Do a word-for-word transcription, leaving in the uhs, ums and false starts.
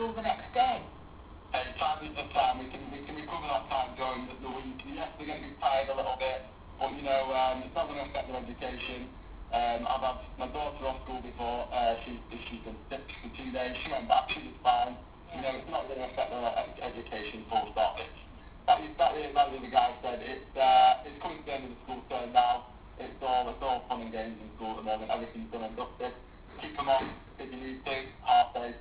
school the next day? Uh, time is the time. We can, we can recover that time during the, the week. Yes, they're going to be tired a little bit, but, you know, um, it's not going to affect their education. Um, I've had my daughter off school before. Uh, she, she's been sick for two days. She went back. She was fine. You know, it's not going to affect their ed- education full stop. It's, that is, that is, that is the guy said. It's, uh, it's coming to the end of the school term now. It's all, it's all fun and games in school at the moment. Everything's done and dusted. Keep them on if you need to. Half days.